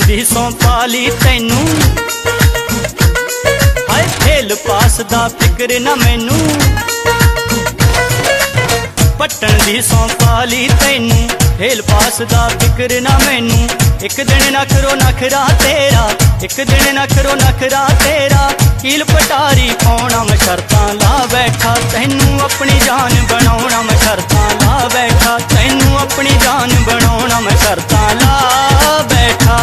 दी सौं पाली तैनू, हाय fail pass दा फिक्र ना मैनू। पट्टन दी सौं पाली तैनू, फेल पास दा फिक्र ना मैनू। एक दिन नखरो नखरा तेरा, एक दिन नखरो नखरा तेरा। कील पटारी पाउणा मैं शर्तां ला बैठा, तैनू अपनी जान बनाउणा मैं शर्तां ला बैठा। तैनू अपनी जान बनाउणा मैं शर्तां ला बैठा।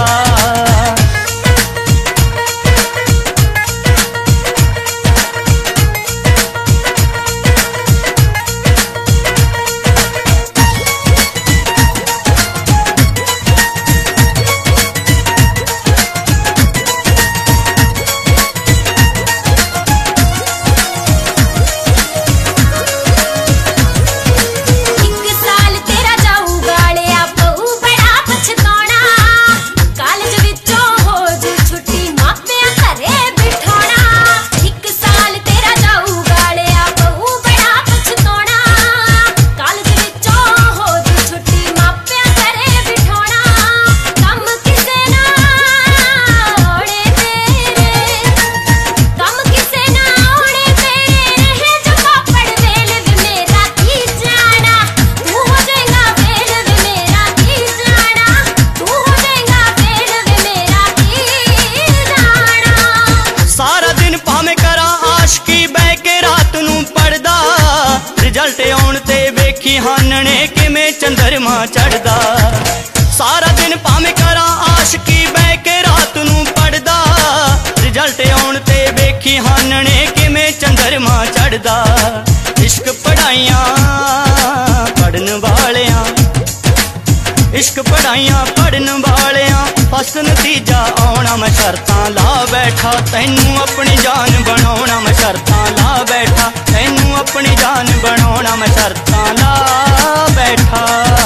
रिजल्ट आउण ते वेखी हानने किवें चंद्रमा चढ़दा। सारा दिन भावें करा आशकी बह के रात नूं पढ़दा। रिजल्ट आउण ते वेखी हानने किवें चंद्रमा चढ़दा। इश्क पढ़ाइयां पढ़न वालियां, इश्क पढ़ाइयां पढ़न वालियां। फस्ट नतीजा आउणा मैं शर्तां ला बैठा, तैनू अपनी जान बनाउणा मैं शर्तां ला बैठा। तैनू अपनी जान बनाउणा मैं शर्तां ला बैठा।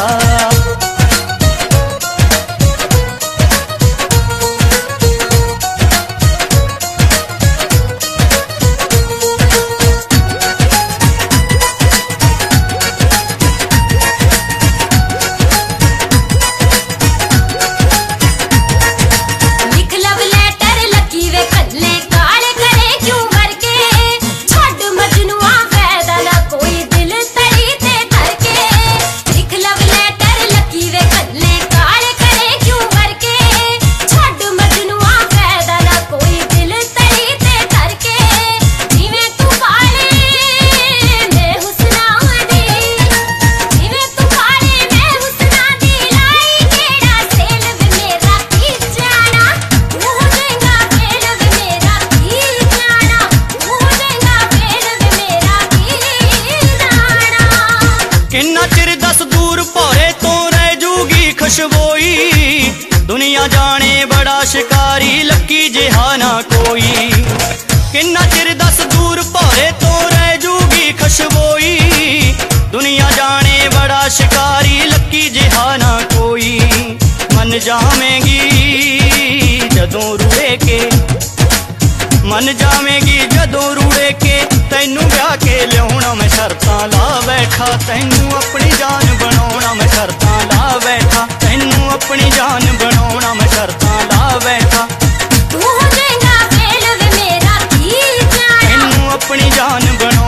खुशबोई दुनिया जाने बड़ा शिकारी, लकी जिहा ना कोई। किन्ना चिर दस दूर भौरे तो रह जूगी खुशबोई। दुनिया जाने बड़ा शिकारी, लकी जिहा ना कोई। मन जावेगी जदों रुए के, मन जावेगी जदों रुए के। तैनू ब्याह के लियाउणा मैं शर्तां ला बैठा, तैनू अपनी जान बनाउणा मैं शर्तां ला बैठा। तैनू अपनी जान बनाउणा मैं शर्तां ला बैठा। तू हो जाएगा फेल वे मेरा की जाना, तैनू अपनी जान बनाउणा